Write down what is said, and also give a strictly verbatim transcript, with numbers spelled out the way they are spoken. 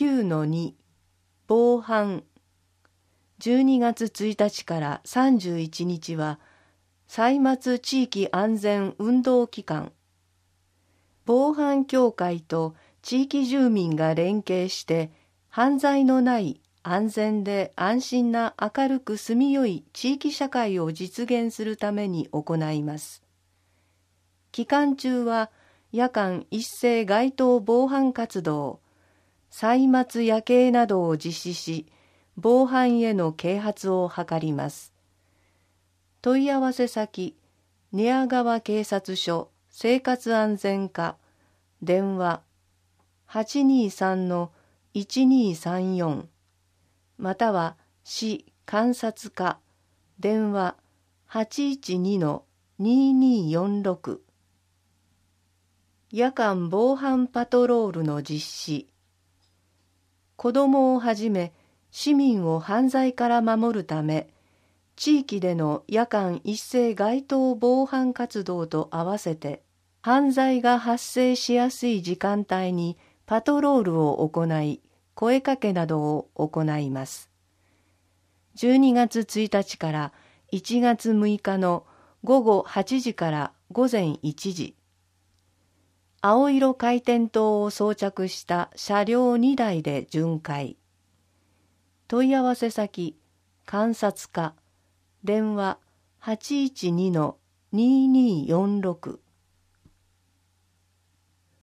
きゅうのに 防犯。じゅうにがつついたちからさんじゅういちにちは歳末地域安全運動期間。防犯協会と地域住民が連携して犯罪のない安全で安心な明るく住みよい地域社会を実現するために行います。期間中は夜間一斉街頭防犯活動、歳末夜警などを実施し、防犯への啓発を図ります。問い合わせ先、寝屋川警察署生活安全課、電話 はちにさんのいちにさんよん、または市監察課、電話 はちいちにのにによんろく。夜間防犯パトロールの実施。子どもをはじめ市民を犯罪から守るため、地域での夜間一斉街頭防犯活動と合わせて、犯罪が発生しやすい時間帯にパトロールを行い、声かけなどを行います。じゅうにがつついたちからいちがつむいかのごごはちじからごぜんいちじ、青色回転灯を装着した車両にだいで巡回。問い合わせ先、監察課、電話 はちいちにのにによんろく。